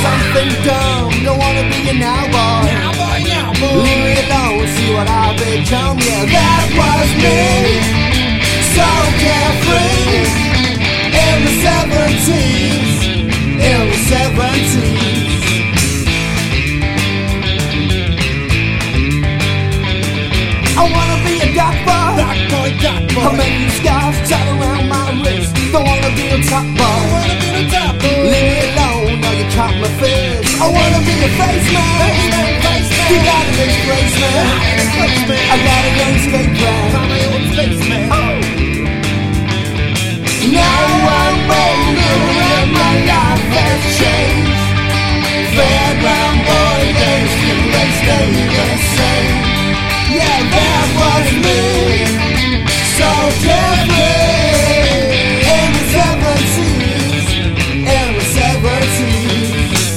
something dumb, don't wanna be a now boy. Leave me alone, see what I've become. Yeah, that was me, so carefree. In the 70s, in the 70s. I wanna be a doc boy, how many scars tied around my wrist. Don't wanna be a top boy, leave me alone, now you caught my fist. I wanna be a face man, you gotta disgrace me. I got a young skate plan, now I'm older and my life has changed. Fairground boy days, they stay the same. Yeah, that was me, so carefree. In the 70s, in the 70s.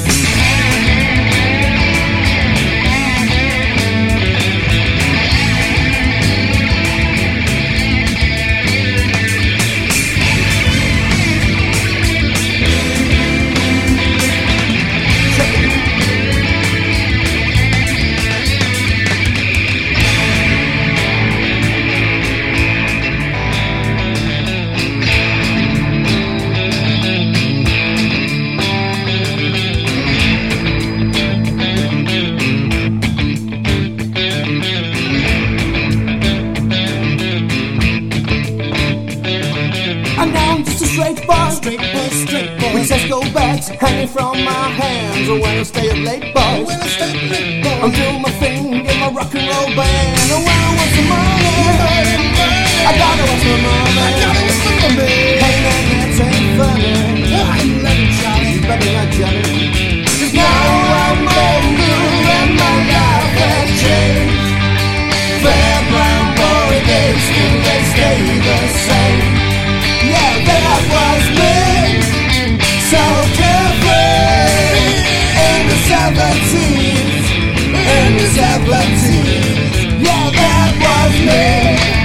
And now I'm just a straight boy, with Tesco bags hanging from my hands. Or when I stay up late, boys, I'm doing my thing in my rock and roll band. And when I want some money, I gotta watch my mama. Hey man, that ain't funny. You better not Johnny. 'Cause now I'm older and my life has changed. Fairground boy days, still they stay the same. Yeah, that was me, so carefree. In the 70s, in the 70s. Yeah, that was me.